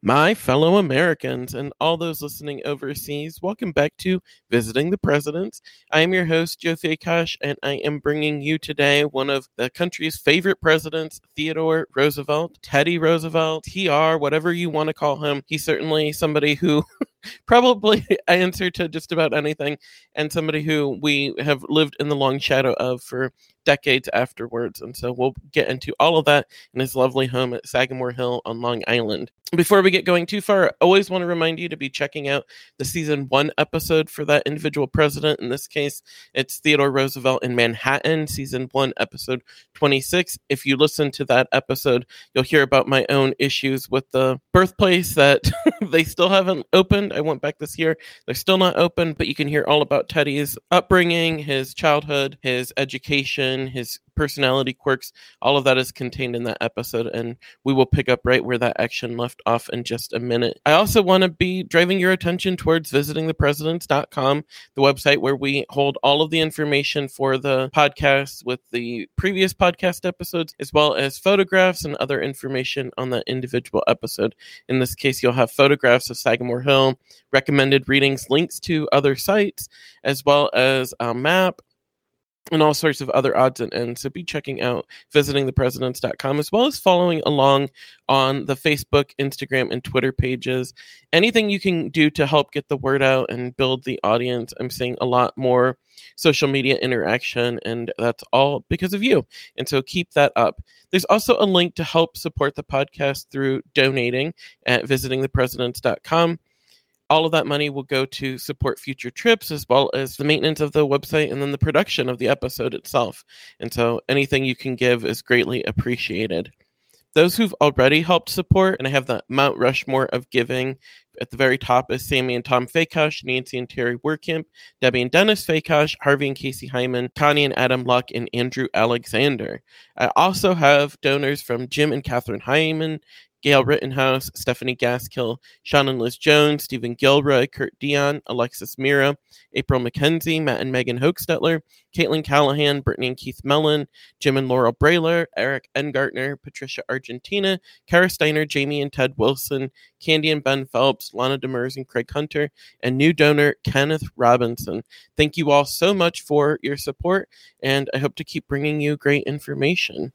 My fellow Americans and all those listening overseas, welcome back to Visiting the Presidents. I am your host, Joe Fakosh, and I am bringing you today one of the country's favorite presidents, Theodore Roosevelt, Teddy Roosevelt, TR, whatever you want to call him. He's certainly somebody who probably answer to just about anything, and somebody who we have lived in the long shadow of for decades afterwards. And so we'll get into all of that in his lovely home at Sagamore Hill on Long Island. Before we get going too far, I always want to remind you to be checking out the season 1 episode for that individual president. In this case, it's Theodore Roosevelt in Manhattan, season 1, episode 26. If you listen to that episode, you'll hear about my own issues with the birthplace that they still haven't opened. I went back this year. They're still not open, but you can hear all about Teddy's upbringing, his childhood, his education, his personality quirks. All of that is contained in that episode, and we will pick up right where that action left off in just a minute. I also want to be driving your attention towards visitingthepresidents.com, the website where we hold all of the information for the podcast with the previous podcast episodes, as well as photographs and other information on the individual episode. In this case, you'll have photographs of Sagamore Hill, recommended readings, links to other sites, as well as a map, and all sorts of other odds and ends. So be checking out visitingthepresidents.com, as well as following along on the Facebook, Instagram, and Twitter pages. Anything you can do to help get the word out and build the audience. I'm seeing a lot more social media interaction, and that's all because of you. And so keep that up. There's also a link to help support the podcast through donating at visitingthepresidents.com. All of that money will go to support future trips, as well as the maintenance of the website and then the production of the episode itself. And so anything you can give is greatly appreciated. Those who've already helped support, and I have the Mount Rushmore of giving. At the very top is Sammy and Tom Fakosh, Nancy and Terry Werkamp, Debbie and Dennis Fakosh, Harvey and Casey Hyman, Connie and Adam Luck, and Andrew Alexander. I also have donors from Jim and Catherine Hyman, Gail Rittenhouse, Stephanie Gaskill, Sean and Liz Jones, Stephen Gilroy, Kurt Dion, Alexis Mira, April McKenzie, Matt and Megan Hochstetler, Caitlin Callahan, Brittany and Keith Mellon, Jim and Laurel Brayler, Eric Engartner, Patricia Argentina, Kara Steiner, Jamie and Ted Wilson, Candy and Ben Phelps, Lana Demers and Craig Hunter, and new donor Kenneth Robinson. Thank you all so much for your support, and I hope to keep bringing you great information.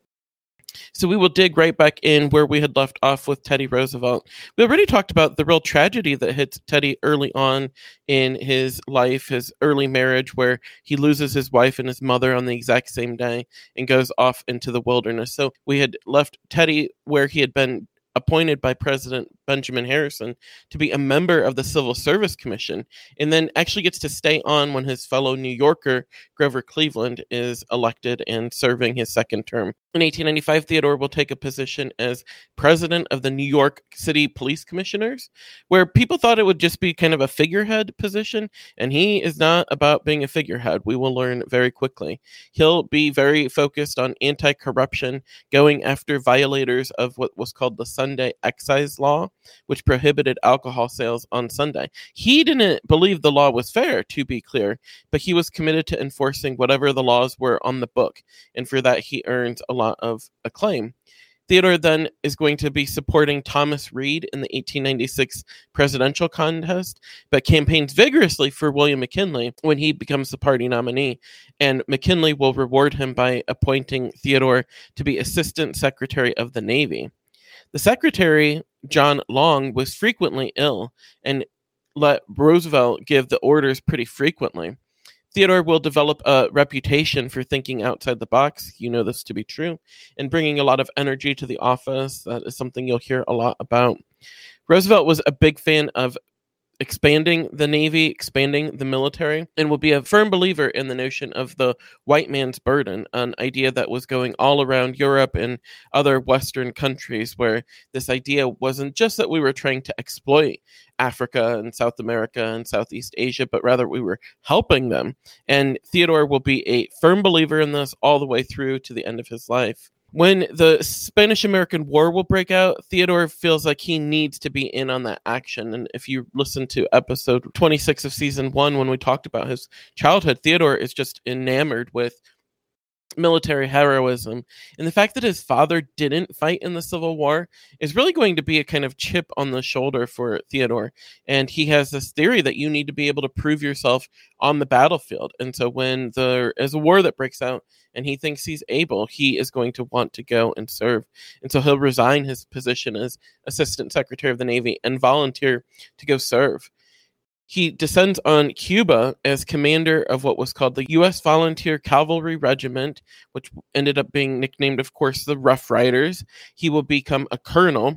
So we will dig right back in where we had left off with Teddy Roosevelt. We already talked about the real tragedy that hits Teddy early on in his life, his early marriage, where he loses his wife and his mother on the exact same day and goes off into the wilderness. So we had left Teddy where he had been appointed by President Benjamin Harrison to be a member of the Civil Service Commission, and then actually gets to stay on when his fellow New Yorker, Grover Cleveland, is elected and serving his second term. In 1895, Theodore will take a position as president of the New York City Police Commissioners, where people thought it would just be kind of a figurehead position, and he is not about being a figurehead. We will learn very quickly. He'll be very focused on anti-corruption, going after violators of what was called the Sunday Excise Law, which prohibited alcohol sales on Sunday. He didn't believe the law was fair, to be clear, but he was committed to enforcing whatever the laws were on the book, and for that he earned a lot of acclaim. Theodore then is going to be supporting Thomas Reed in the 1896 presidential contest, but campaigns vigorously for William McKinley when he becomes the party nominee, and McKinley will reward him by appointing Theodore to be Assistant Secretary of the Navy. The secretary, John Long, was frequently ill and let Roosevelt give the orders pretty frequently. Theodore will develop a reputation for thinking outside the box. You know this to be true, and bringing a lot of energy to the office. That is something you'll hear a lot about. Roosevelt was a big fan of expanding the Navy, expanding the military, and will be a firm believer in the notion of the white man's burden, an idea that was going all around Europe and other Western countries, where this idea wasn't just that we were trying to exploit Africa and South America and Southeast Asia, but rather we were helping them. And Theodore will be a firm believer in this all the way through to the end of his life. When the Spanish-American War will break out, Theodore feels like he needs to be in on that action. And if you listen to episode 26 of season 1, when we talked about his childhood, Theodore is just enamored with military heroism. And the fact that his father didn't fight in the Civil War is really going to be a kind of chip on the shoulder for Theodore. And he has this theory that you need to be able to prove yourself on the battlefield. And so when there is a war that breaks out and he thinks he's able, he is going to want to go and serve. And so he'll resign his position as Assistant Secretary of the Navy and volunteer to go serve. He descends on Cuba as commander of what was called the U.S. Volunteer Cavalry Regiment, which ended up being nicknamed, of course, the Rough Riders. He will become a colonel,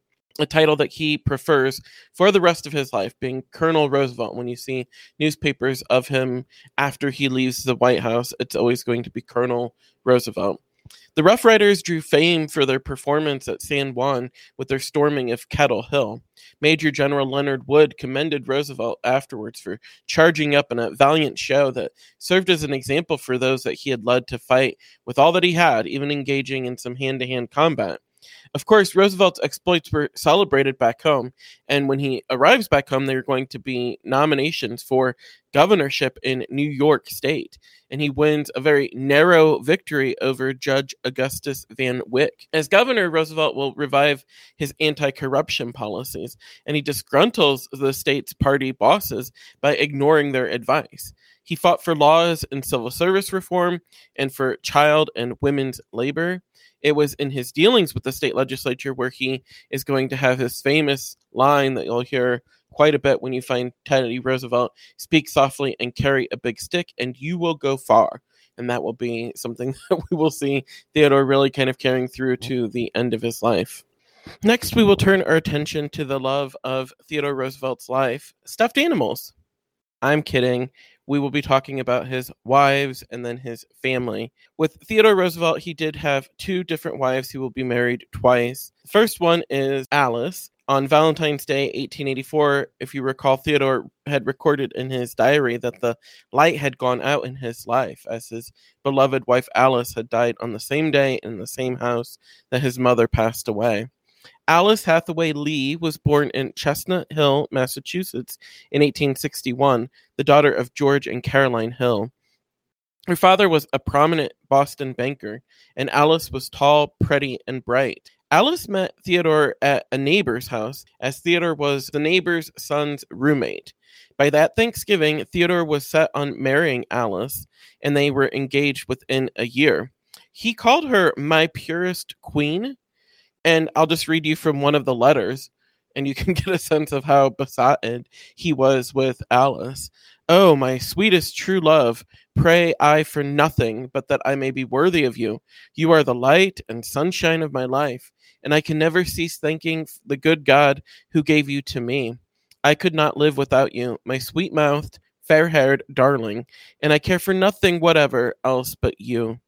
a title that he prefers for the rest of his life, being Colonel Roosevelt. When you see newspapers of him after he leaves the White House, it's always going to be Colonel Roosevelt. The Rough Riders drew fame for their performance at San Juan with their storming of Kettle Hill. Major General Leonard Wood commended Roosevelt afterwards for charging up in a valiant show that served as an example for those that he had led to fight with all that he had, even engaging in some hand-to-hand combat. Of course, Roosevelt's exploits were celebrated back home, and when he arrives back home, there are going to be nominations for governorship in New York State, and he wins a very narrow victory over Judge Augustus Van Wyck. As governor, Roosevelt will revive his anti-corruption policies, and he disgruntles the state's party bosses by ignoring their advice. He fought for laws and civil service reform and for child and women's labor. It was in his dealings with the state legislature where he is going to have his famous line that you'll hear quite a bit when you find Teddy Roosevelt: "Speak softly and carry a big stick, and you will go far." And that will be something that we will see Theodore really kind of carrying through to the end of his life. Next, we will turn our attention to the love of Theodore Roosevelt's life: stuffed animals. I'm kidding. We will be talking about his wives and then his family. With Theodore Roosevelt, he did have two different wives. He will be married twice. The first one is Alice. On Valentine's Day, 1884, if you recall, Theodore had recorded in his diary that the light had gone out in his life, as his beloved wife Alice had died on the same day in the same house that his mother passed away. Alice Hathaway Lee was born in Chestnut Hill, Massachusetts in 1861, the daughter of George and Caroline Hill. Her father was a prominent Boston banker, and Alice was tall, pretty, and bright. Alice met Theodore at a neighbor's house, as Theodore was the neighbor's son's roommate. By that Thanksgiving, Theodore was set on marrying Alice, and they were engaged within a year. He called her "my purest queen," and I'll just read you from one of the letters, and you can get a sense of how besotted he was with Alice. "Oh, my sweetest true love, pray I for nothing but that I may be worthy of you. You are the light and sunshine of my life, and I can never cease thanking the good God who gave you to me. I could not live without you, my sweet-mouthed, fair-haired darling, and I care for nothing whatever else but you."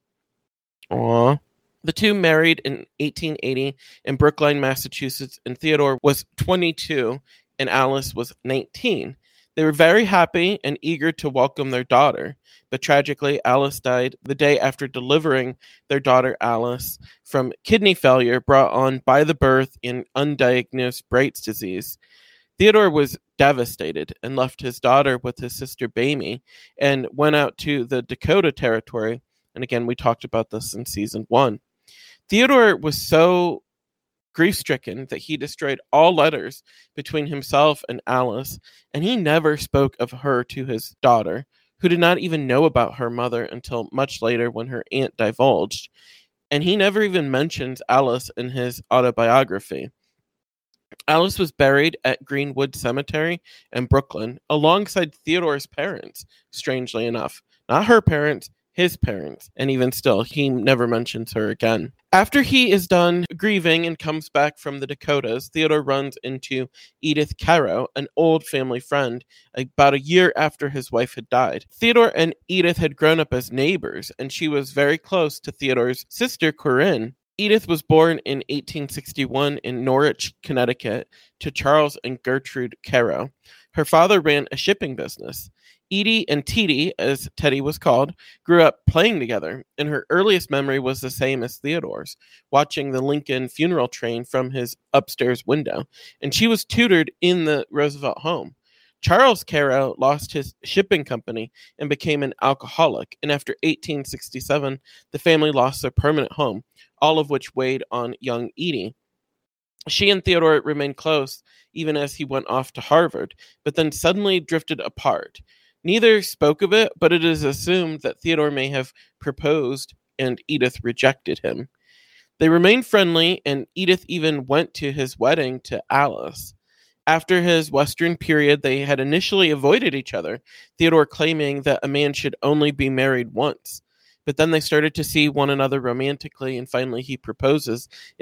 Aww. The two married in 1880 in Brookline, Massachusetts, and Theodore was 22 and Alice was 19. They were very happy and eager to welcome their daughter, but tragically, Alice died the day after delivering their daughter Alice from kidney failure brought on by the birth in undiagnosed Bright's disease. Theodore was devastated and left his daughter with his sister Bamie and went out to the Dakota Territory. And again, we talked about this in season 1. Theodore was so grief-stricken that he destroyed all letters between himself and Alice, and he never spoke of her to his daughter, who did not even know about her mother until much later when her aunt divulged, and he never even mentions Alice in his autobiography. Alice was buried at Greenwood Cemetery in Brooklyn alongside Theodore's parents, strangely enough. Not her parents, his parents, and even still, he never mentions her again. After he is done grieving and comes back from the Dakotas, Theodore runs into Edith Caro, an old family friend, about a year after his wife had died. Theodore and Edith had grown up as neighbors, and she was very close to Theodore's sister, Corinne. Edith was born in 1861 in Norwich, Connecticut, to Charles and Gertrude Caro. Her father ran a shipping business. Edie and Teddy, as Teddy was called, grew up playing together, and her earliest memory was the same as Theodore's, watching the Lincoln funeral train from his upstairs window, and she was tutored in the Roosevelt home. Charles Caro lost his shipping company and became an alcoholic, and after 1867, the family lost their permanent home, all of which weighed on young Edie. She and Theodore remained close even as he went off to Harvard, but then suddenly drifted apart. Neither spoke of it, but it is assumed that Theodore may have proposed and Edith rejected him. They remained friendly, and Edith even went to his wedding to Alice. After his Western period, they had initially avoided each other, Theodore claiming that a man should only be married once. But then they started to see one another romantically, and finally he proposes in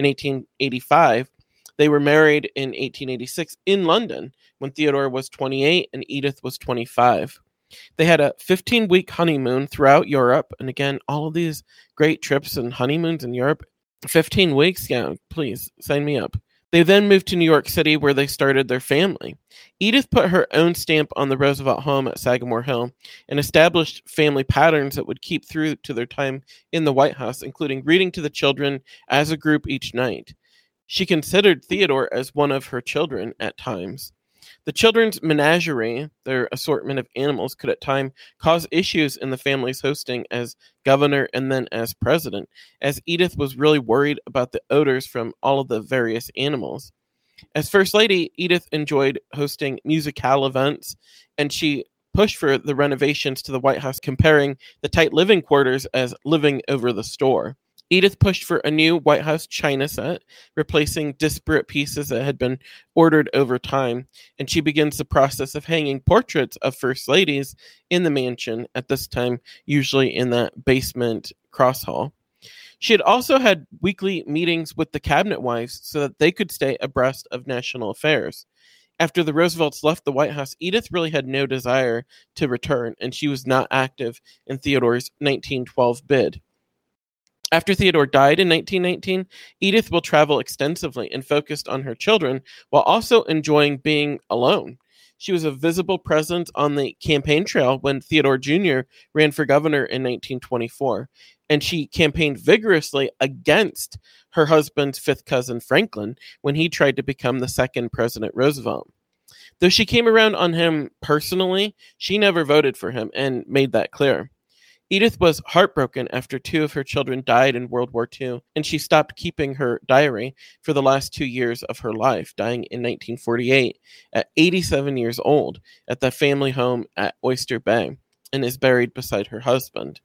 1885. They were married in 1886 in London when Theodore was 28 and Edith was 25. They had a 15-week honeymoon throughout Europe. And again, all of these great trips and honeymoons in Europe. 15 weeks? Yeah, please sign me up. They then moved to New York City where they started their family. Edith put her own stamp on the Roosevelt home at Sagamore Hill and established family patterns that would keep through to their time in the White House, including reading to the children as a group each night. She considered Theodore as one of her children at times. The children's menagerie, their assortment of animals, could at times cause issues in the family's hosting as governor and then as president, as Edith was really worried about the odors from all of the various animals. As First Lady, Edith enjoyed hosting musicale events, and she pushed for the renovations to the White House, comparing the tight living quarters as living over the store. Edith pushed for a new White House china set, replacing disparate pieces that had been ordered over time, and she begins the process of hanging portraits of First Ladies in the mansion, at this time usually in that basement cross hall. She had also had weekly meetings with the cabinet wives so that they could stay abreast of national affairs. After the Roosevelts left the White House, Edith really had no desire to return, and she was not active in Theodore's 1912 bid. After Theodore died in 1919, Edith will travel extensively and focused on her children while also enjoying being alone. She was a visible presence on the campaign trail when Theodore Jr. ran for governor in 1924, and she campaigned vigorously against her husband's fifth cousin Franklin when he tried to become the second President Roosevelt. Though she came around on him personally, she never voted for him and made that clear. Edith was heartbroken after two of her children died in World War II, and she stopped keeping her diary for the last 2 years of her life, dying in 1948 at 87 years old at the family home at Oyster Bay, and is buried beside her husband.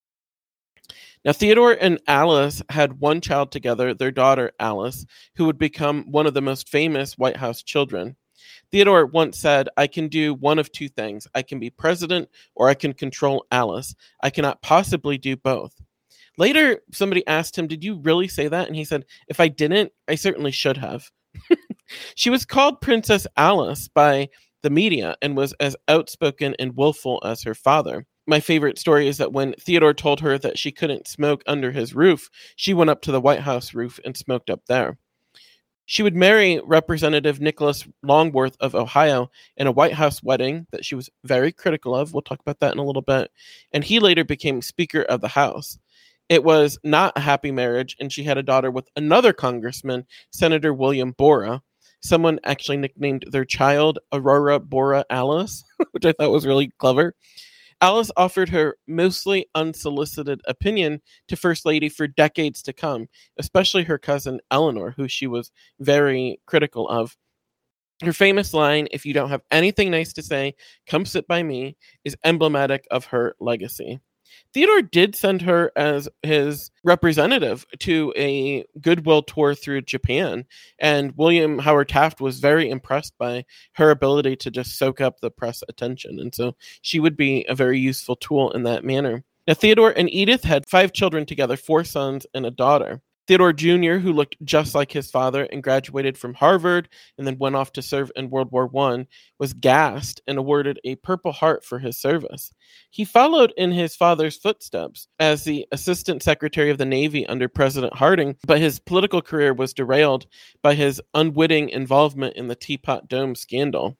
Now, Theodore and Alice had one child together, their daughter Alice, who would become one of the most famous White House children. Theodore once said, "I can do one of two things. I can be president or I can control Alice. I cannot possibly do both." Later, somebody asked him, "Did you really say that?" And he said, "If I didn't, I certainly should have." She was called Princess Alice by the media and was as outspoken and willful as her father. My favorite story is that when Theodore told her that she couldn't smoke under his roof, she went up to the White House roof and smoked up there. She would marry Representative Nicholas Longworth of Ohio in a White House wedding that she was very critical of. We'll talk about that in a little bit. And he later became Speaker of the House. It was not a happy marriage, and she had a daughter with another congressman, Senator William Borah. Someone actually nicknamed their child Aurora Borah Alice, which I thought was really clever. Alice offered her mostly unsolicited opinion to First Lady for decades to come, especially her cousin Eleanor, who she was very critical of. Her famous line, "If you don't have anything nice to say, come sit by me," is emblematic of her legacy. Theodore did send her as his representative to a goodwill tour through Japan, and William Howard Taft was very impressed by her ability to just soak up the press attention, and so she would be a very useful tool in that manner. Now, Theodore and Edith had 5 children together, 4 sons and a daughter. Theodore Jr., who looked just like his father and graduated from Harvard and then went off to serve in World War I, was gassed and awarded a Purple Heart for his service. He followed in his father's footsteps as the Assistant Secretary of the Navy under President Harding, but his political career was derailed by his unwitting involvement in the Teapot Dome scandal.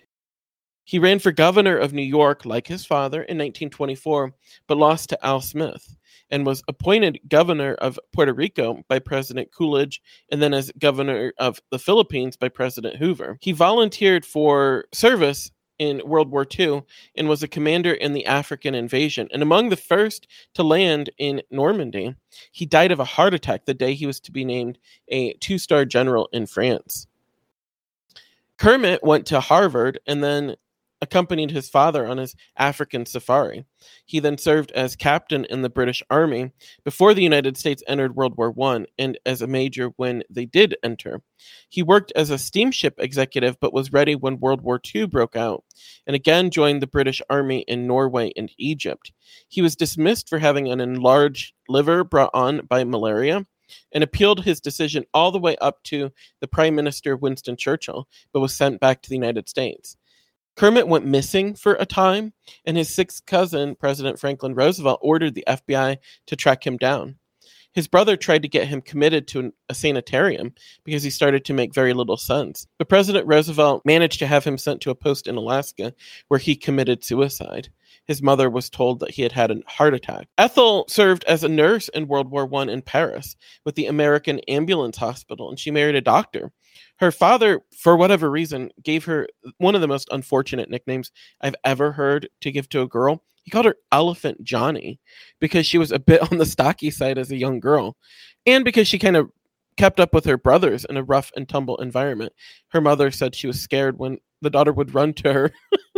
He ran for governor of New York, like his father, in 1924, but lost to Al Smith, and was appointed governor of Puerto Rico by President Coolidge, and then as governor of the Philippines by President Hoover. He volunteered for service in World War II and was a commander in the African invasion and among the first to land in Normandy. He died of a heart attack the day he was to be named a 2-star general in France. Kermit went to Harvard and then accompanied his father on his African safari. He then served as captain in the British Army before the United States entered World War I and as a major when they did enter. He worked as a steamship executive but was ready when World War II broke out and again joined the British Army in Norway and Egypt. He was dismissed for having an enlarged liver brought on by malaria and appealed his decision all the way up to the Prime Minister Winston Churchill, but was sent back to the United States. Kermit went missing for a time, and his sixth cousin, President Franklin Roosevelt, ordered the FBI to track him down. His brother tried to get him committed to a sanitarium because he started to make very little sense. But President Roosevelt managed to have him sent to a post in Alaska where he committed suicide. His mother was told that he had had a heart attack. Ethel served as a nurse in World War I in Paris with the American Ambulance Hospital, and she married a doctor. Her father, for whatever reason, gave her one of the most unfortunate nicknames I've ever heard to give to a girl. He called her Elephant Johnny because she was a bit on the stocky side as a young girl, and because she kind of kept up with her brothers in a rough and tumble environment. Her mother said she was scared when the daughter would run to her.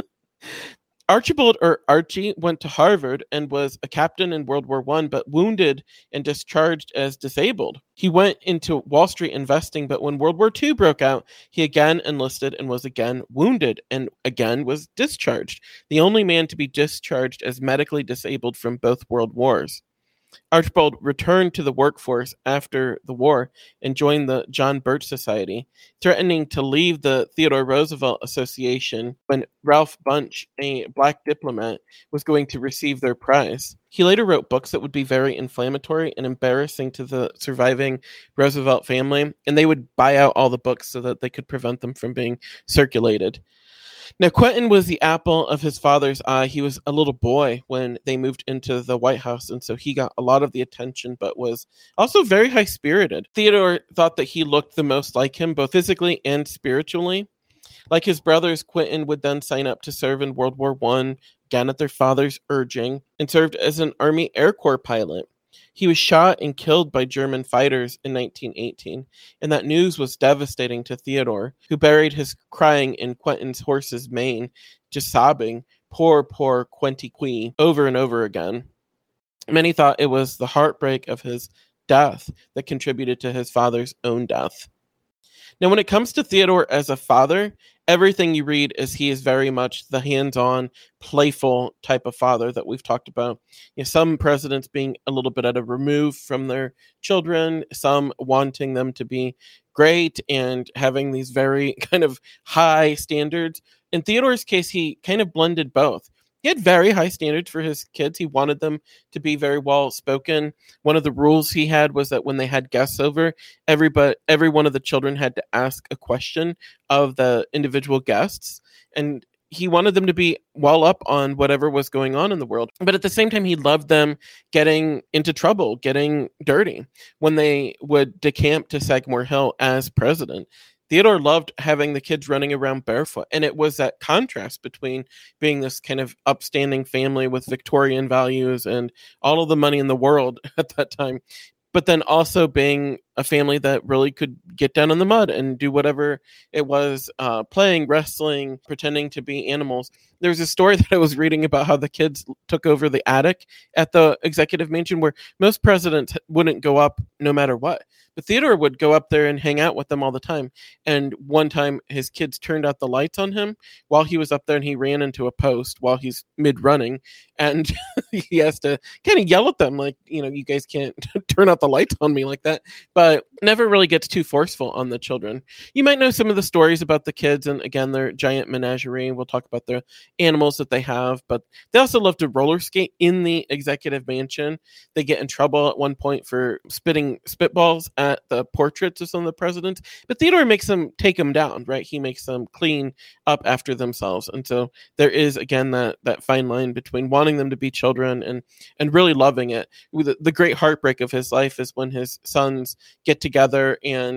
Archibald, or Archie, went to Harvard and was a captain in World War I, but wounded and discharged as disabled. He went into Wall Street investing, but when World War II broke out, he again enlisted and was again wounded and again was discharged, the only man to be discharged as medically disabled from both world wars. Archibald returned to the workforce after the war and joined the John Birch Society, threatening to leave the Theodore Roosevelt Association when Ralph Bunche, a black diplomat, was going to receive their prize. He later wrote books that would be very inflammatory and embarrassing to the surviving Roosevelt family, and they would buy out all the books so that they could prevent them from being circulated. Now, Quentin was the apple of his father's eye. He was a little boy when they moved into the White House, and so he got a lot of the attention, but was also very high-spirited. Theodore thought that he looked the most like him, both physically and spiritually. Like his brothers, Quentin would then sign up to serve in World War I, again at their father's urging, and served as an Army Air Corps pilot. He was shot and killed by German fighters in 1918, and that news was devastating to Theodore, who buried his crying in Quentin's horse's mane, just sobbing, "Poor, poor Quenty-Quee," over and over again. Many thought it was the heartbreak of his death that contributed to his father's own death. Now, when it comes to Theodore as a father, everything you read is he is very much the hands-on, playful type of father that we've talked about. You know, some presidents being a little bit at a remove from their children, some wanting them to be great and having these very kind of high standards. In Theodore's case, he kind of blended both. He had very high standards for his kids. He wanted them to be very well spoken. One of the rules he had was that when they had guests over, every one of the children had to ask a question of the individual guests. And he wanted them to be well up on whatever was going on in the world. But at the same time, he loved them getting into trouble, getting dirty when they would decamp to Sagamore Hill as president. Theodore loved having the kids running around barefoot, and it was that contrast between being this kind of upstanding family with Victorian values and all of the money in the world at that time, but then also being a family that really could get down in the mud and do whatever it was, playing, wrestling, pretending to be animals. There's a story that I was reading about how the kids took over the attic at the executive mansion where most presidents wouldn't go up no matter what. But Theodore would go up there and hang out with them all the time. And one time his kids turned out the lights on him while he was up there and he ran into a post while he's mid-running. And he has to kind of yell at them like, you know, you guys can't turn out the lights on me like that. But never really gets too forceful on the children. You might know some of the stories about the kids and, again, their giant menagerie. We'll talk about the animals that they have. But they also love to roller skate in the executive mansion. They get in trouble at one point for spitting spitballs at the portraits of some of the presidents, but Theodore makes them take them down, right? He makes them clean up after themselves. And so there is, again, that fine line between wanting them to be children and really loving it. The great heartbreak of his life is when his sons get together and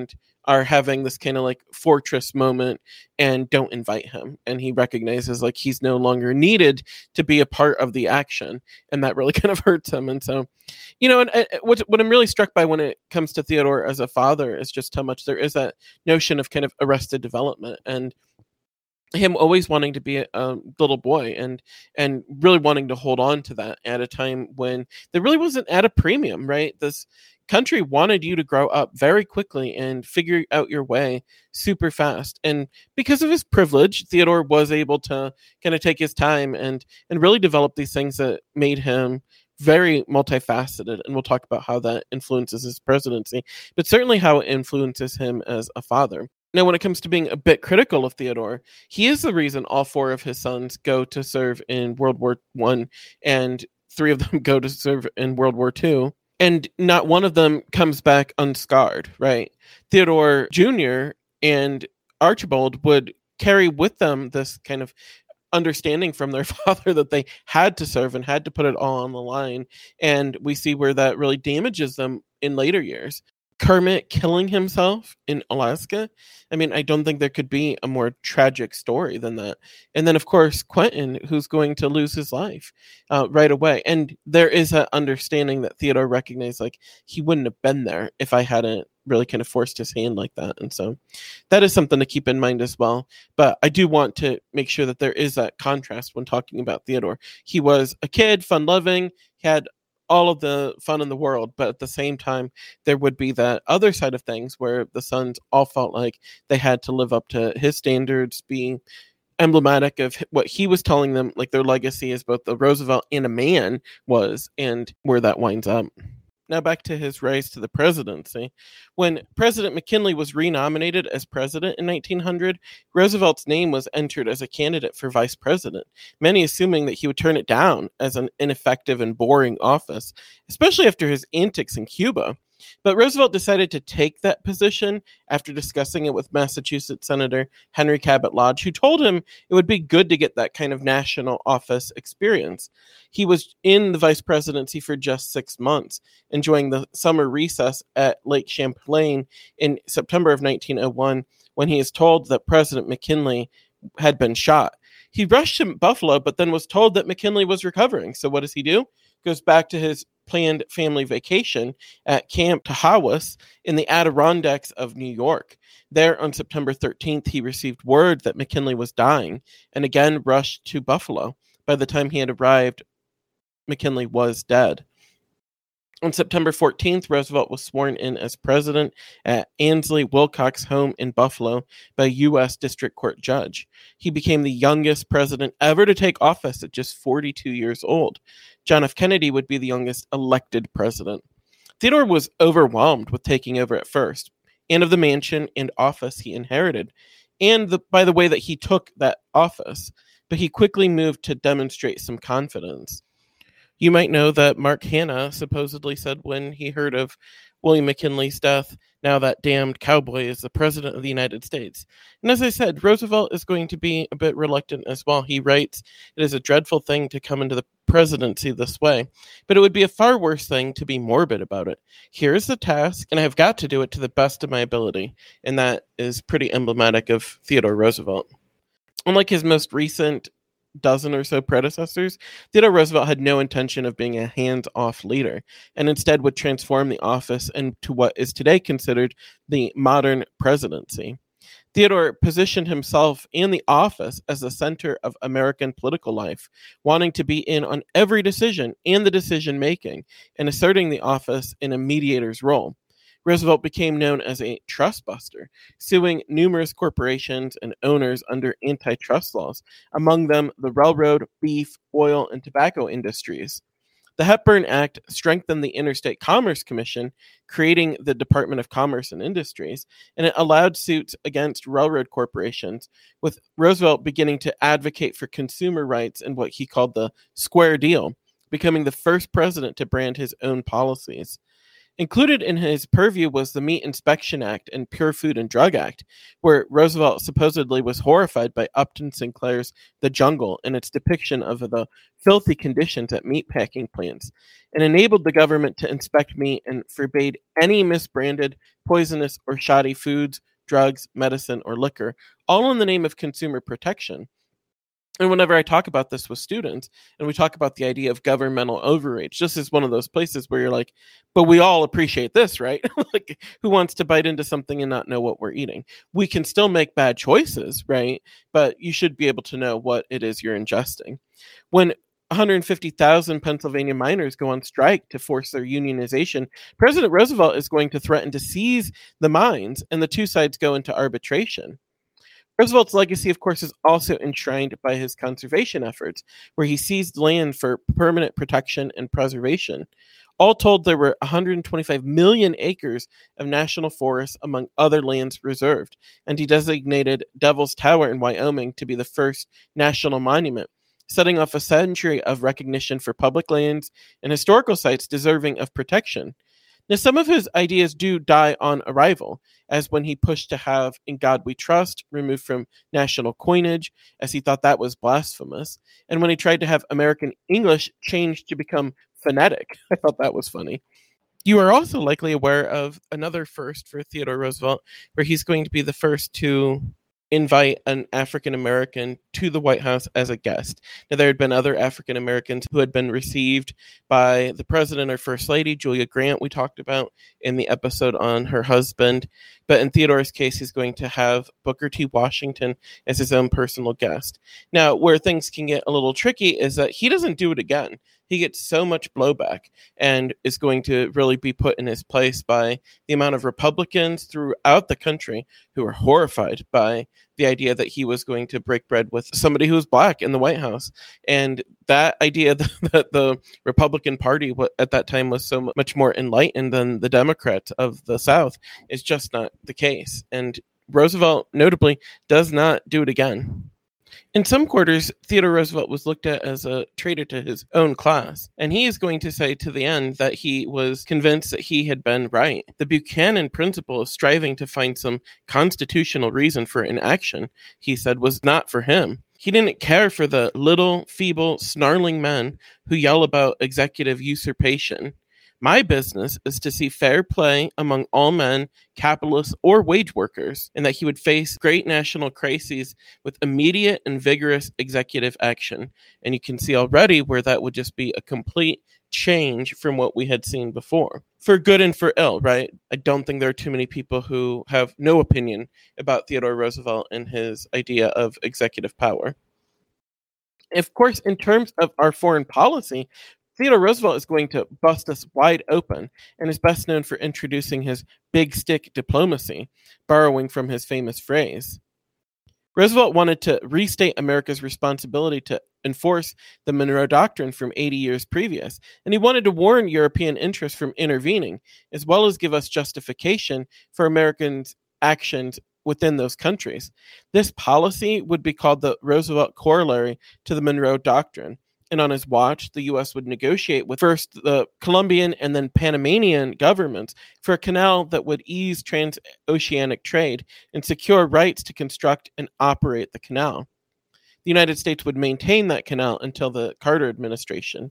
are having this kind of like fortress moment and don't invite him. And he recognizes like he's no longer needed to be a part of the action. And that really kind of hurts him. And so, and what I'm really struck by when it comes to Theodore as a father is just how much there is that notion of kind of arrested development and him always wanting to be a little boy and really wanting to hold on to that at a time when there really wasn't at a premium, right? This country wanted you to grow up very quickly and figure out your way super fast. And because of his privilege, Theodore was able to kind of take his time and really develop these things that made him very multifaceted. And we'll talk about how that influences his presidency, but certainly how it influences him as a father. Now, when it comes to being a bit critical of Theodore, he is the reason all four of his sons go to serve in World War I, and three of them go to serve in World War II, and not one of them comes back unscarred, right? Theodore Jr. and Archibald would carry with them this kind of understanding from their father that they had to serve and had to put it all on the line, and we see where that really damages them in later years. Kermit killing himself in Alaska. I mean, I don't think there could be a more tragic story than that. And then, of course, Quentin, who's going to lose his life right away. And there is an understanding that Theodore recognized, like, he wouldn't have been there if I hadn't really kind of forced his hand like that. And so that is something to keep in mind as well. But I do want to make sure that there is that contrast when talking about Theodore. He was a kid, fun-loving, he had all of the fun in the world, but at the same time there would be that other side of things where the sons all felt like they had to live up to his standards, being emblematic of what he was telling them, like their legacy as both a Roosevelt and a man was, and where that winds up. Now back to his rise to the presidency. When President McKinley was renominated as president in 1900, Roosevelt's name was entered as a candidate for vice president, many assuming that he would turn it down as an ineffective and boring office, especially after his antics in Cuba. But Roosevelt decided to take that position after discussing it with Massachusetts Senator Henry Cabot Lodge, who told him it would be good to get that kind of national office experience. He was in the vice presidency for just 6 months, enjoying the summer recess at Lake Champlain in September of 1901, when he is told that President McKinley had been shot. He rushed to Buffalo, but then was told that McKinley was recovering. So what does he do? Goes back to his planned family vacation at Camp Tahawas in the Adirondacks of New York. There on September 13th, he received word that McKinley was dying and again rushed to Buffalo. By the time he had arrived, McKinley was dead. On September 14th, Roosevelt was sworn in as president at Ansley Wilcox home in Buffalo by a U.S. District Court judge. He became the youngest president ever to take office at just 42 years old. John F. Kennedy would be the youngest elected president. Theodore was overwhelmed with taking over at first, and of the mansion and office he inherited, and by the way that he took that office, but he quickly moved to demonstrate some confidence. You might know that Mark Hanna supposedly said when he heard of William McKinley's death, now that damned cowboy is the president of the United States. And as I said, Roosevelt is going to be a bit reluctant as well. He writes, "It is a dreadful thing to come into the presidency this way, but it would be a far worse thing to be morbid about it. Here is the task, and I have got to do it to the best of my ability." And that is pretty emblematic of Theodore Roosevelt. Unlike his most recent dozen or so predecessors, Theodore Roosevelt had no intention of being a hands-off leader, and instead would transform the office into what is today considered the modern presidency. Theodore positioned himself and the office as the center of American political life, wanting to be in on every decision and the decision-making, and asserting the office in a mediator's role. Roosevelt became known as a trust buster, suing numerous corporations and owners under antitrust laws, among them the railroad, beef, oil, and tobacco industries. The Hepburn Act strengthened the Interstate Commerce Commission, creating the Department of Commerce and Industries, and it allowed suits against railroad corporations, with Roosevelt beginning to advocate for consumer rights in what he called the Square Deal, becoming the first president to brand his own policies. Included in his purview was the Meat Inspection Act and Pure Food and Drug Act, where Roosevelt supposedly was horrified by Upton Sinclair's The Jungle and its depiction of the filthy conditions at meatpacking plants, and enabled the government to inspect meat and forbade any misbranded, poisonous, or shoddy foods, drugs, medicine, or liquor, all in the name of consumer protection. And whenever I talk about this with students and we talk about the idea of governmental overreach, this is one of those places where you're like, but we all appreciate this, right? Like, who wants to bite into something and not know what we're eating? We can still make bad choices, right? But you should be able to know what it is you're ingesting. When 150,000 Pennsylvania miners go on strike to force their unionization, President Roosevelt is going to threaten to seize the mines, and the two sides go into arbitration. Roosevelt's legacy, of course, is also enshrined by his conservation efforts, where he seized land for permanent protection and preservation. All told, there were 125 million acres of national forests among other lands reserved, and he designated Devil's Tower in Wyoming to be the first national monument, setting off a century of recognition for public lands and historical sites deserving of protection. Now, some of his ideas do die on arrival, as when he pushed to have In God We Trust removed from national coinage, as he thought that was blasphemous, and when he tried to have American English changed to become phonetic. I thought that was funny. You are also likely aware of another first for Theodore Roosevelt, where he's going to be the first to invite an African American to the White House as a guest. Now, there had been other African Americans who had been received by the president or first lady, Julia Grant, we talked about in the episode on her husband. But in Theodore's case, he's going to have Booker T. Washington as his own personal guest. Now, where things can get a little tricky is that he doesn't do it again. He gets so much blowback and is going to really be put in his place by the amount of Republicans throughout the country who are horrified by the idea that he was going to break bread with somebody who was black in the White House. And that idea that the Republican Party at that time was so much more enlightened than the Democrats of the South is just not the case. And Roosevelt, notably, does not do it again. In some quarters, Theodore Roosevelt was looked at as a traitor to his own class, and he is going to say to the end that he was convinced that he had been right. The Buchanan principle of striving to find some constitutional reason for inaction, he said, was not for him. He didn't care for the little, feeble, snarling men who yell about executive usurpation. My business is to see fair play among all men, capitalists, or wage workers, and that he would face great national crises with immediate and vigorous executive action. And you can see already where that would just be a complete change from what we had seen before. For good and for ill, right? I don't think there are too many people who have no opinion about Theodore Roosevelt and his idea of executive power. Of course, in terms of our foreign policy, Theodore Roosevelt is going to bust us wide open and is best known for introducing his big stick diplomacy, borrowing from his famous phrase. Roosevelt wanted to restate America's responsibility to enforce the Monroe Doctrine from 80 years previous, and he wanted to warn European interests from intervening, as well as give us justification for Americans' actions within those countries. This policy would be called the Roosevelt Corollary to the Monroe Doctrine. And on his watch, the U.S. would negotiate with first the Colombian and then Panamanian governments for a canal that would ease transoceanic trade and secure rights to construct and operate the canal. The United States would maintain that canal until the Carter administration.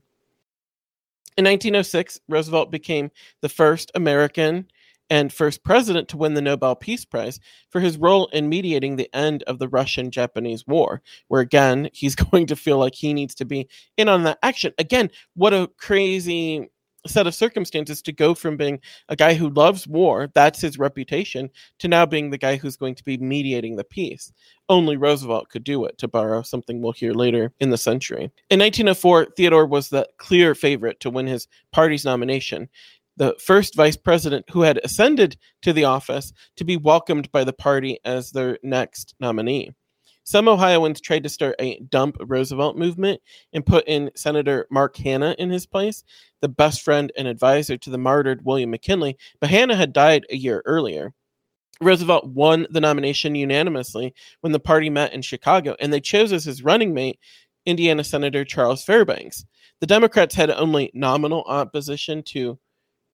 In 1906, Roosevelt became the first American and first president to win the Nobel Peace Prize for his role in mediating the end of the Russian-Japanese War, where, again, he's going to feel like he needs to be in on that action. Again, what a crazy set of circumstances to go from being a guy who loves war, that's his reputation, to now being the guy who's going to be mediating the peace. Only Roosevelt could do it, to borrow something we'll hear later in the century. In 1904, Theodore was the clear favorite to win his party's nomination, the first vice president who had ascended to the office to be welcomed by the party as their next nominee. Some Ohioans tried to start a dump Roosevelt movement and put in Senator Mark Hanna in his place, the best friend and advisor to the martyred William McKinley, but Hanna had died a year earlier. Roosevelt won the nomination unanimously when the party met in Chicago, and they chose as his running mate Indiana Senator Charles Fairbanks. The Democrats had only nominal opposition to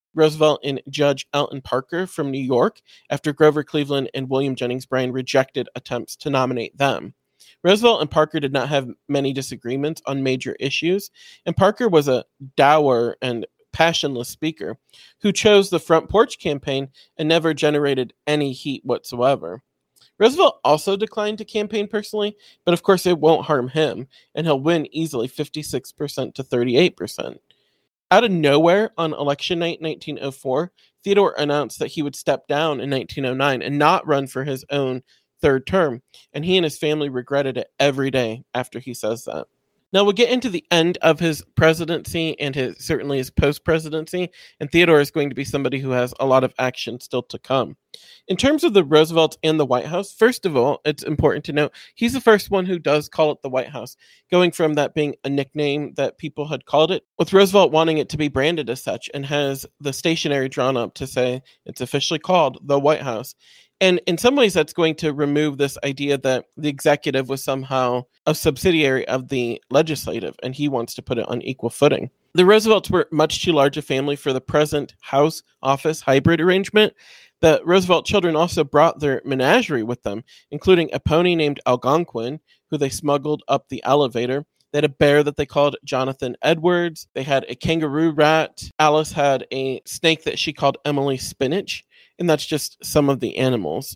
Roosevelt and Judge Elton Parker from New York after Grover Cleveland and William Jennings Bryan rejected attempts to nominate them. Roosevelt and Parker did not have many disagreements on major issues, and Parker was a dour and passionless speaker who chose the front porch campaign and never generated any heat whatsoever. Roosevelt also declined to campaign personally, but of course it won't harm him, and he'll win easily 56% to 38%. Out of nowhere, on election night 1904, Theodore announced that he would step down in 1909 and not run for his own third term, and he and his family regretted it every day after he says that. Now we'll get into the end of his presidency and certainly his post-presidency, and Theodore is going to be somebody who has a lot of action still to come. In terms of the Roosevelts and the White House, first of all, it's important to note he's the first one who does call it the White House, going from that being a nickname that people had called it, with Roosevelt wanting it to be branded as such, and has the stationery drawn up to say it's officially called the White House. And in some ways, that's going to remove this idea that the executive was somehow a subsidiary of the legislative, and he wants to put it on equal footing. The Roosevelts were much too large a family for the present House-office hybrid arrangement. The Roosevelt children also brought their menagerie with them, including a pony named Algonquin, who they smuggled up the elevator. They had a bear that they called Jonathan Edwards. They had a kangaroo rat. Alice had a snake that she called Emily Spinach. And that's just some of the animals.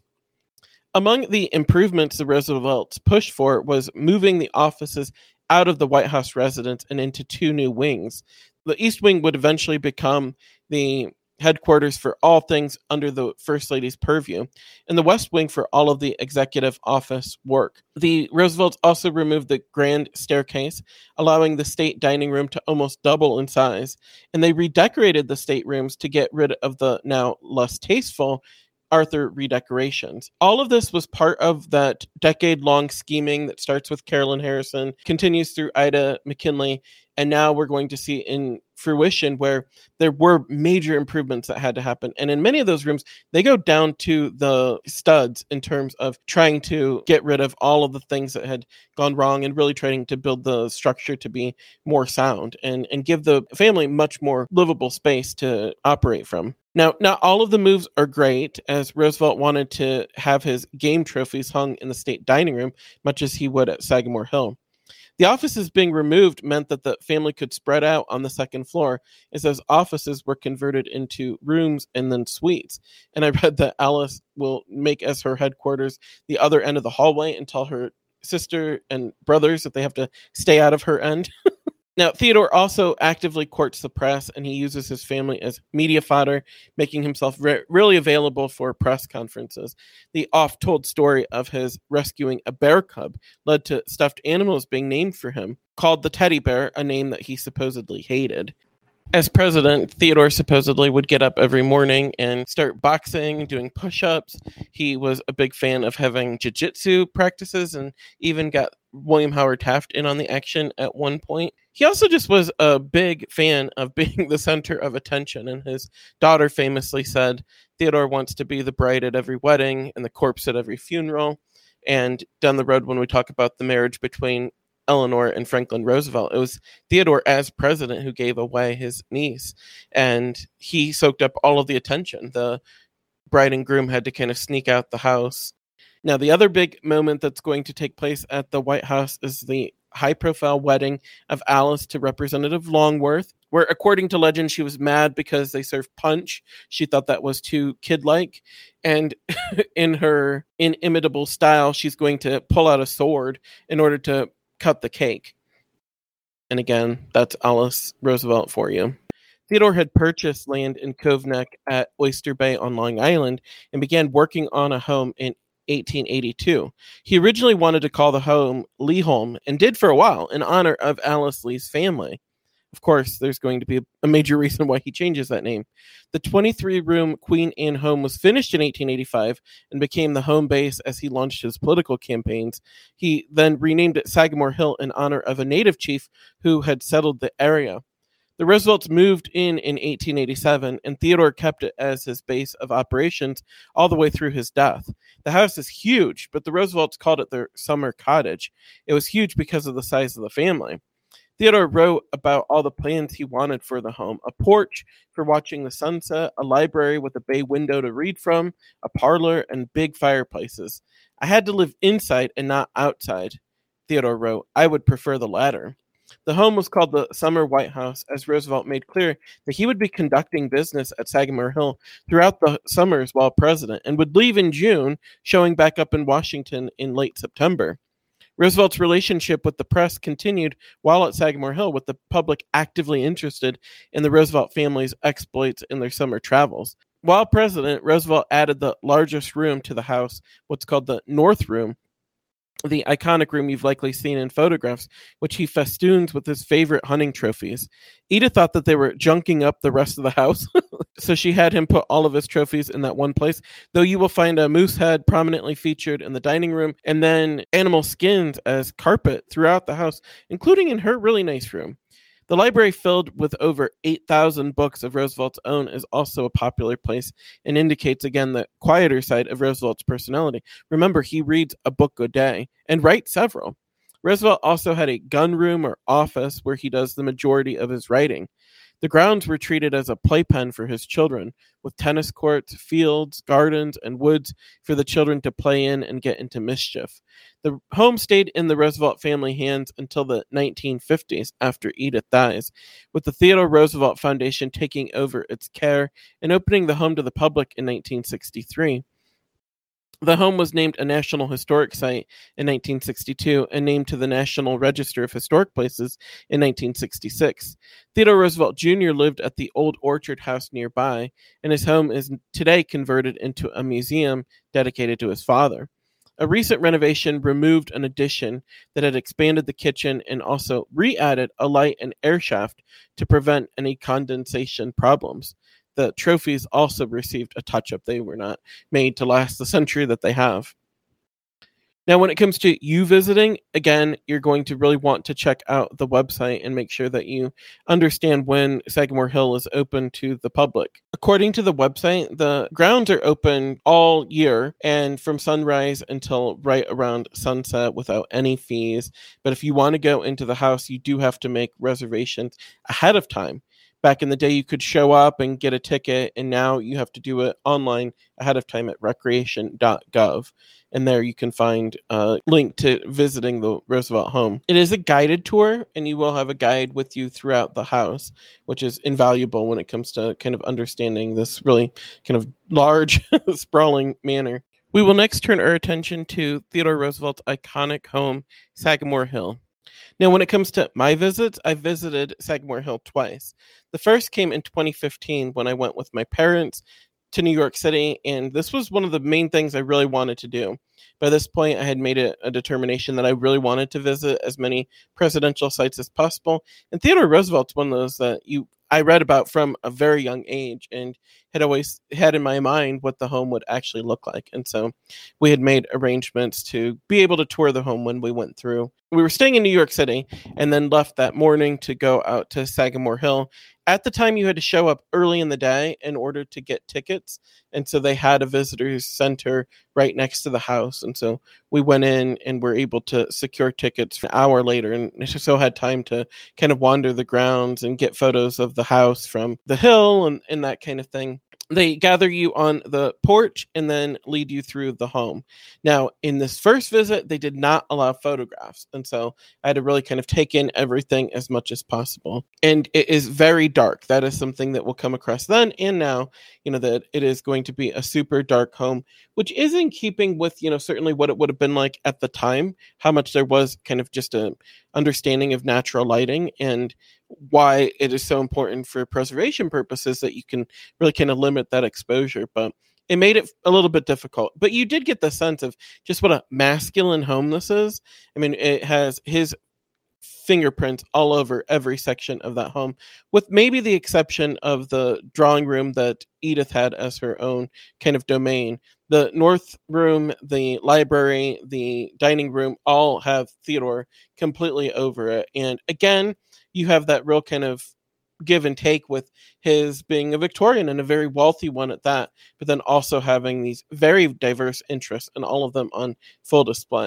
Among the improvements the Roosevelts pushed for was moving the offices out of the White House residence and into two new wings. The East Wing would eventually become the headquarters for all things under the First Lady's purview, and the West Wing for all of the executive office work. The Roosevelts also removed the grand staircase, allowing the state dining room to almost double in size, and they redecorated the staterooms to get rid of the now less tasteful Arthur redecorations. All of this was part of that decade-long scheming that starts with Carolyn Harrison, continues through Ida McKinley, and now we're going to see in fruition where there were major improvements that had to happen. And in many of those rooms, they go down to the studs in terms of trying to get rid of all of the things that had gone wrong and really trying to build the structure to be more sound and give the family much more livable space to operate from. Now, not all of the moves are great, as Roosevelt wanted to have his game trophies hung in the state dining room, much as he would at Sagamore Hill. The offices being removed meant that the family could spread out on the second floor, as those offices were converted into rooms and then suites. And I read that Alice will make as her headquarters the other end of the hallway and tell her sister and brothers that they have to stay out of her end. Now, Theodore also actively courts the press, and he uses his family as media fodder, making himself really available for press conferences. The oft-told story of his rescuing a bear cub led to stuffed animals being named for him, called the teddy bear, a name that he supposedly hated. As president, Theodore supposedly would get up every morning and start boxing, doing push-ups. He was a big fan of having jiu-jitsu practices and even got William Howard Taft in on the action at one point. He also just was a big fan of being the center of attention, and his daughter famously said, Theodore wants to be the bride at every wedding and the corpse at every funeral. And down the road, when we talk about the marriage between Eleanor and Franklin Roosevelt, it was Theodore as president who gave away his niece, and he soaked up all of the attention. The bride and groom had to kind of sneak out the house. Now, the other big moment that's going to take place at the White House is the high-profile wedding of Alice to Representative Longworth, where, according to legend, she was mad because they served punch. She thought that was too kid-like, and in her inimitable style, she's going to pull out a sword in order to cut the cake. And again, that's Alice Roosevelt for you. Theodore had purchased land in Cove Neck at Oyster Bay on Long Island and began working on a home in 1882. He originally wanted to call the home Leeholm, and did for a while, in honor of Alice Lee's family. Of course, there's going to be a major reason why he changes that name. The 23-room Queen Anne home was finished in 1885 and became the home base as he launched his political campaigns. He then renamed it Sagamore Hill in honor of a native chief who had settled the area. The Roosevelts moved in 1887, and Theodore kept it as his base of operations all the way through his death. The house is huge, but the Roosevelts called it their summer cottage. It was huge because of the size of the family. Theodore wrote about all the plans he wanted for the home: a porch for watching the sunset, a library with a bay window to read from, a parlor, and big fireplaces. I had to live inside and not outside, Theodore wrote. I would prefer the latter. The home was called the Summer White House, as Roosevelt made clear that he would be conducting business at Sagamore Hill throughout the summers while president and would leave in June, showing back up in Washington in late September. Roosevelt's relationship with the press continued while at Sagamore Hill, with the public actively interested in the Roosevelt family's exploits in their summer travels. While president, Roosevelt added the largest room to the house, what's called the North Room, the iconic room you've likely seen in photographs, which he festoons with his favorite hunting trophies. Edith thought that they were junking up the rest of the house, so she had him put all of his trophies in that one place, though you will find a moose head prominently featured in the dining room, and then animal skins as carpet throughout the house, including in her really nice room. The library, filled with over 8,000 books of Roosevelt's own, is also a popular place and indicates again the quieter side of Roosevelt's personality. Remember, he reads a book a day and writes several. Roosevelt also had a gun room or office where he does the majority of his writing. The grounds were treated as a playpen for his children, with tennis courts, fields, gardens, and woods for the children to play in and get into mischief. The home stayed in the Roosevelt family hands until the 1950s, after Edith dies, with the Theodore Roosevelt Foundation taking over its care and opening the home to the public in 1963. The home was named a National Historic Site in 1962 and named to the National Register of Historic Places in 1966. Theodore Roosevelt Jr. lived at the old Orchard House nearby, and his home is today converted into a museum dedicated to his father. A recent renovation removed an addition that had expanded the kitchen and also re-added a light and air shaft to prevent any condensation problems. The trophies also received a touch-up. They were not made to last the century that they have. Now, when it comes to you visiting, again, you're going to really want to check out the website and make sure that you understand when Sagamore Hill is open to the public. According to the website, the grounds are open all year and from sunrise until right around sunset without any fees. But if you want to go into the house, you do have to make reservations ahead of time. Back in the day, you could show up and get a ticket, and now you have to do it online ahead of time at recreation.gov. And there you can find a link to visiting the Roosevelt home. It is a guided tour, and you will have a guide with you throughout the house, which is invaluable when it comes to kind of understanding this really kind of large, sprawling manor. We will next turn our attention to Theodore Roosevelt's iconic home, Sagamore Hill. Now, when it comes to my visits, I visited Sagamore Hill twice. The first came in 2015 when I went with my parents to New York City, and this was one of the main things I really wanted to do. By this point, I had made a determination that I really wanted to visit as many presidential sites as possible, and Theodore Roosevelt's one of those that I read about from a very young age and had always had in my mind what the home would actually look like. And so we had made arrangements to be able to tour the home when we went through. We were staying in New York City and then left that morning to go out to Sagamore Hill. At the time, you had to show up early in the day in order to get tickets. And so they had a visitors center right next to the house. And so we went in and were able to secure tickets an hour later, and so had time to kind of wander the grounds and get photos of the house from the hill and that kind of thing. They gather you on the porch and then lead you through the home. Now, in this first visit, they did not allow photographs. And so I had to really kind of take in everything as much as possible. And it is very dark. That is something that will come across then and now, that it is going to be a super dark home, which is in keeping with, certainly what it would have been like at the time, how much there was kind of just a understanding of natural lighting and why it is so important for preservation purposes that you can really kind of limit that exposure. But it made it a little bit difficult. But you did get the sense of just what a masculine home this is. I mean, it has his fingerprints all over every section of that home, with maybe the exception of the drawing room that Edith had as her own kind of domain. The North Room, the library, the dining room all have Theodore completely over it. And again, you have that real kind of give and take with his being a Victorian and a very wealthy one at that, but then also having these very diverse interests and all of them on full display.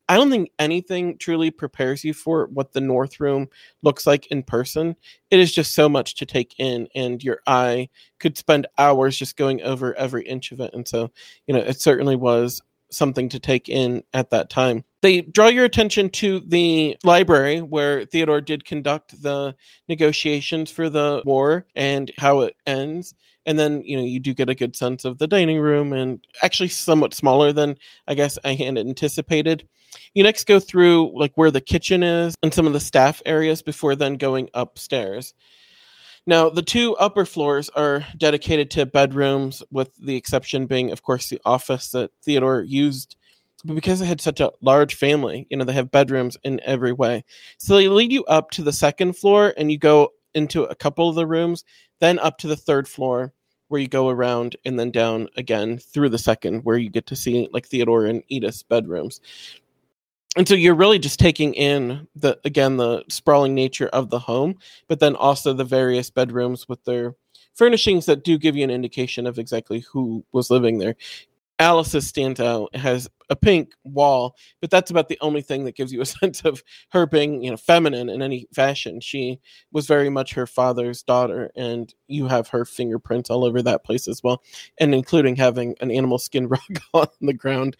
I don't think anything truly prepares you for what the North Room looks like in person. It is just so much to take in, and your eye could spend hours just going over every inch of it. And so, it certainly was something to take in at that time. They draw your attention to the library where Theodore did conduct the negotiations for the war and how it ends. And then, you do get a good sense of the dining room, and actually somewhat smaller than I guess I had anticipated. You next go through like where the kitchen is and some of the staff areas before then going upstairs. Now, the two upper floors are dedicated to bedrooms, with the exception being, of course, the office that Theodore used. But because they had such a large family, they have bedrooms in every way. So they lead you up to the second floor, and you go into a couple of the rooms, then up to the third floor, where you go around and then down again through the second, where you get to see like Theodore and Edith's bedrooms. And so you're really just taking in the sprawling nature of the home, but then also the various bedrooms with their furnishings that do give you an indication of exactly who was living there. Alice's stands out. It has a pink wall, but that's about the only thing that gives you a sense of her being, feminine in any fashion. She was very much her father's daughter, and you have her fingerprints all over that place as well, and including having an animal skin rug on the ground.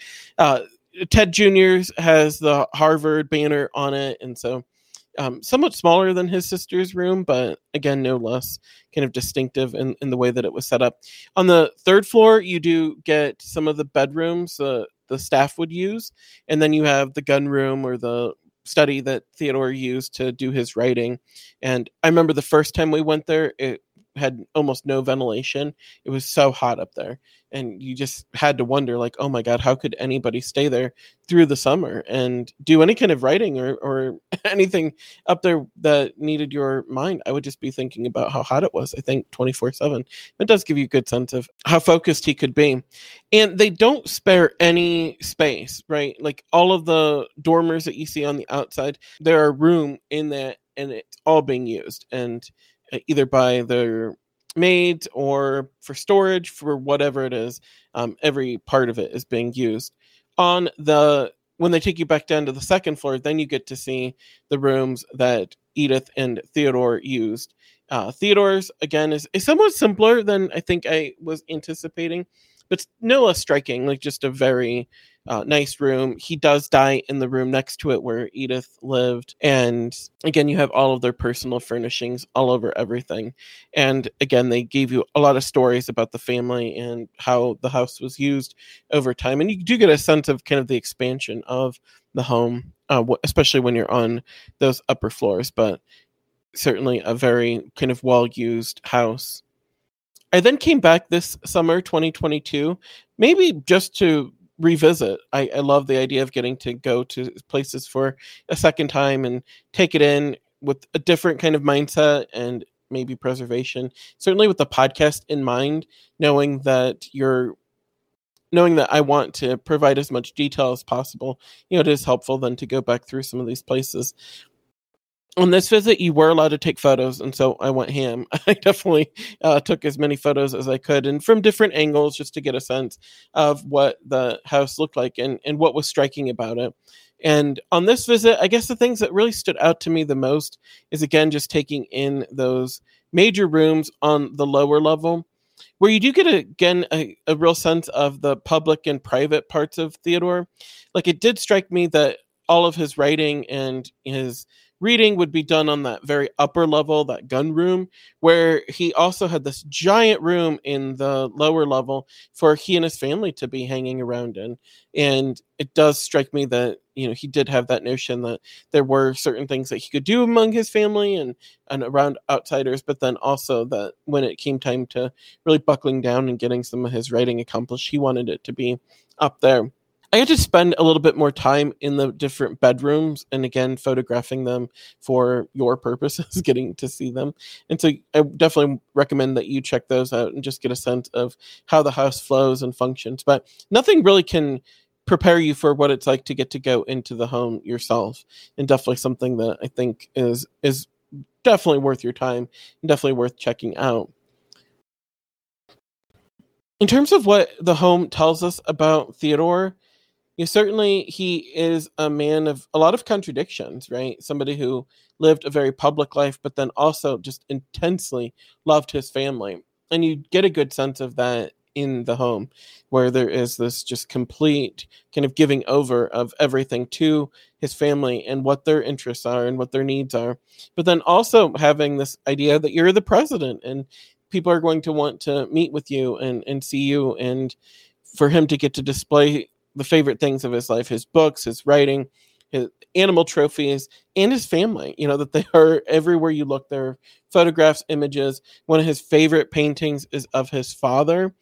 Ted Jr.'s has the Harvard banner on it, and so somewhat smaller than his sister's room, but again, no less kind of distinctive in the way that it was set up. On the third floor, you do get some of the bedrooms the staff would use, and then you have the gun room or the study that Theodore used to do his writing. And I remember the first time we went there, it had almost no ventilation. It was so hot up there, and you just had to wonder, like, oh my God, how could anybody stay there through the summer and do any kind of writing or anything up there that needed your mind? I would just be thinking about how hot it was, I think 24/7. It does give you a good sense of how focused he could be. And they don't spare any space, right? Like all of the dormers that you see on the outside, there are room in that, and it's all being used, and either by their maids or for storage, for whatever it is. Every part of it is being used. When they take you back down to the second floor, then you get to see the rooms that Edith and Theodore used. Theodore's, again, is somewhat simpler than I think I was anticipating, but no less striking, like just a very nice room. He does die in the room next to it where Edith lived. And again, you have all of their personal furnishings all over everything. And again, they gave you a lot of stories about the family and how the house was used over time. And you do get a sense of kind of the expansion of the home, especially when you're on those upper floors. But certainly a very kind of well-used house. I then came back this summer, 2022, maybe just to revisit. I love the idea of getting to go to places for a second time and take it in with a different kind of mindset and maybe preservation. Certainly with the podcast in mind, knowing that I want to provide as much detail as possible, it is helpful then to go back through some of these places. On this visit, you were allowed to take photos, and so I went ham. I definitely took as many photos as I could, and from different angles, just to get a sense of what the house looked like and what was striking about it. And on this visit, I guess the things that really stood out to me the most is, again, just taking in those major rooms on the lower level, where you do get, a real sense of the public and private parts of Theodore. Like, it did strike me that all of his writing and his reading would be done on that very upper level, that gun room, where he also had this giant room in the lower level for he and his family to be hanging around in. And it does strike me that, he did have that notion that there were certain things that he could do among his family and around outsiders, but then also that when it came time to really buckling down and getting some of his writing accomplished, he wanted it to be up there. I had to spend a little bit more time in the different bedrooms and, again, photographing them for your purposes, getting to see them. And so I definitely recommend that you check those out and just get a sense of how the house flows and functions. But nothing really can prepare you for what it's like to get to go into the home yourself, and definitely something that I think is definitely worth your time and definitely worth checking out. In terms of what the home tells us about Theodore, Certainly he is a man of a lot of contradictions, right? Somebody who lived a very public life, but then also just intensely loved his family. And you get a good sense of that in the home, where there is this just complete kind of giving over of everything to his family and what their interests are and what their needs are. But then also having this idea that you're the president and people are going to want to meet with you and see you, and for him to get to display the favorite things of his life, his books, his writing, his animal trophies, and his family, that they are everywhere you look. There are photographs, images. One of his favorite paintings is of his father.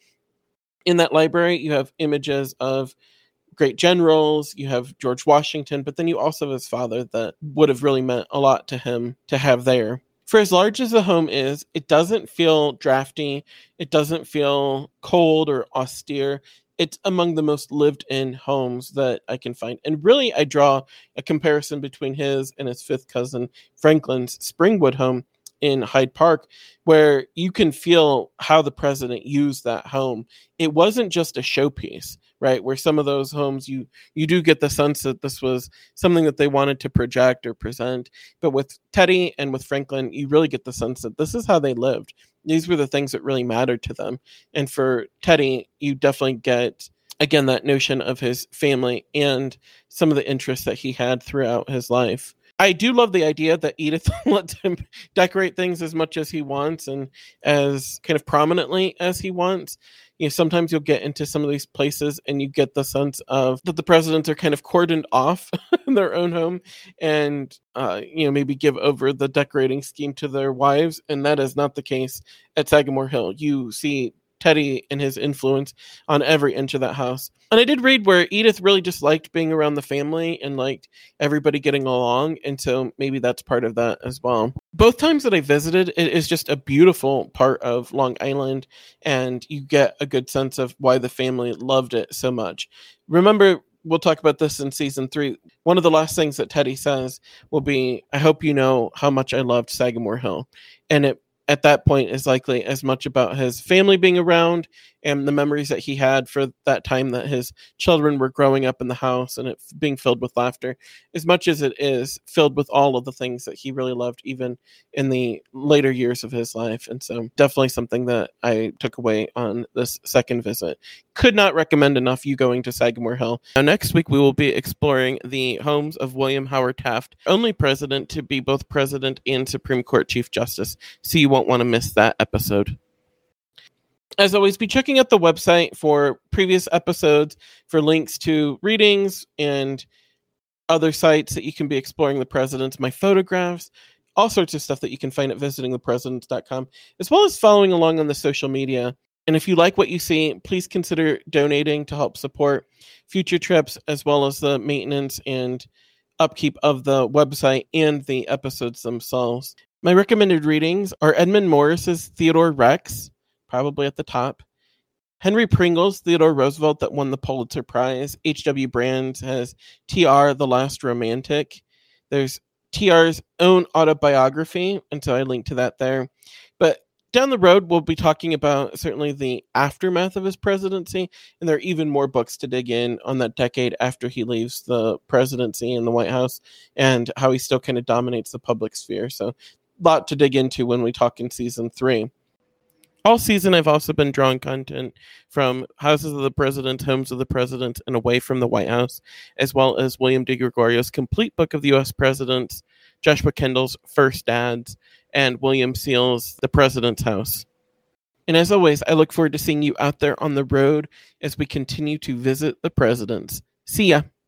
In that library, you have images of great generals, you have George Washington, but then you also have his father that would have really meant a lot to him to have there. For as large as the home is, it doesn't feel drafty. It doesn't feel cold or austere. It's among the most lived in homes that I can find. And really, I draw a comparison between his and his fifth cousin, Franklin's Springwood home in Hyde Park, where you can feel how the president used that home. It wasn't just a showpiece, right? Where some of those homes, you do get the sense that this was something that they wanted to project or present. But with Teddy and with Franklin, you really get the sense that this is how they lived. These were the things that really mattered to them. And for Teddy, you definitely get, again, that notion of his family and some of the interests that he had throughout his life. I do love the idea that Edith lets him decorate things as much as he wants and as kind of prominently as he wants. Sometimes you'll get into some of these places and you get the sense of that the presidents are kind of cordoned off in their own home and, maybe give over the decorating scheme to their wives. And that is not the case at Sagamore Hill. You see Teddy and his influence on every inch of that house. And I did read where Edith really just liked being around the family and liked everybody getting along. And so maybe that's part of that as well. Both times that I visited, it is just a beautiful part of Long Island. And you get a good sense of why the family loved it so much. Remember, we'll talk about this in season 3. One of the last things that Teddy says will be, "I hope you know how much I loved Sagamore Hill." And it at that point is likely as much about his family being around and the memories that he had for that time that his children were growing up in the house and it being filled with laughter, as much as it is filled with all of the things that he really loved, even in the later years of his life. And so definitely something that I took away on this second visit. Could not recommend enough you going to Sagamore Hill. Now, next week, we will be exploring the homes of William Howard Taft, only president to be both president and Supreme Court Chief Justice. So you won't want to miss that episode. As always, be checking out the website for previous episodes, for links to readings and other sites that you can be exploring the presidents, my photographs, all sorts of stuff that you can find at visitingthepresidents.com, as well as following along on the social media. And if you like what you see, please consider donating to help support future trips, as well as the maintenance and upkeep of the website and the episodes themselves. My recommended readings are Edmund Morris's Theodore Rex, probably at the top. Henry Pringle's Theodore Roosevelt that won the Pulitzer Prize. H.W. Brands has T.R. The Last Romantic. There's T.R.'s own autobiography, and so I linked to that there. But down the road, we'll be talking about certainly the aftermath of his presidency, and there are even more books to dig in on that decade after he leaves the presidency in the White House and how he still kind of dominates the public sphere. So a lot to dig into when we talk in season 3. All season, I've also been drawing content from Houses of the President, Homes of the President, and Away from the White House, as well as William DiGregorio's Complete Book of the U.S. Presidents, Joshua Kendall's First Dads, and William Seal's The President's House. And as always, I look forward to seeing you out there on the road as we continue to visit the presidents. See ya!